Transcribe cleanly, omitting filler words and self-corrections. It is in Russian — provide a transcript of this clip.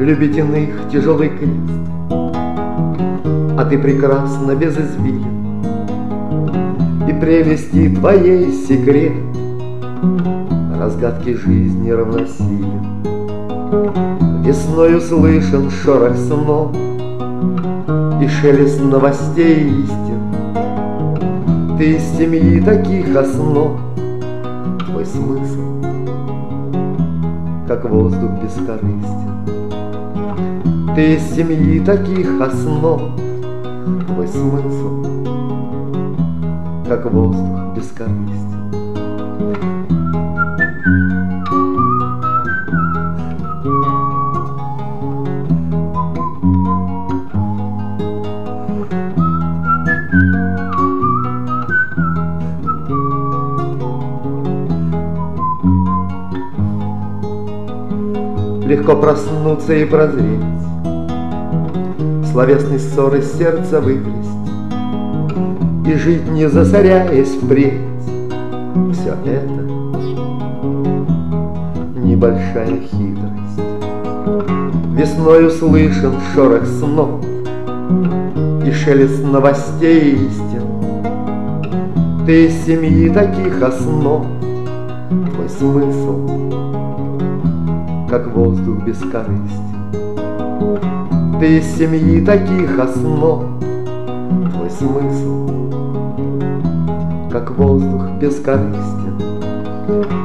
любить иных тяжелый крест, а ты прекрасна без извилин, и прелести твоей секрет разгадки жизни равносилен. Весною слышен шорох снов и шелест новостей истин. Ты из семьи таких основ, твой смысл, как воздух бескорыстен. Ты из семьи таких основ, твой смысл, как воздух бескорыстен. Легко проснуться и прозреть, словесной ссоры сердца выгрести и жить, не засоряясь впредь. Все это небольшая хитрость. Весною слышен шорох снов и шелест новостей истин. Ты из семьи таких основ, твой смысл, как воздух бескорыстен. Ты из семьи таких основ, твой смысл, как воздух бескорыстен.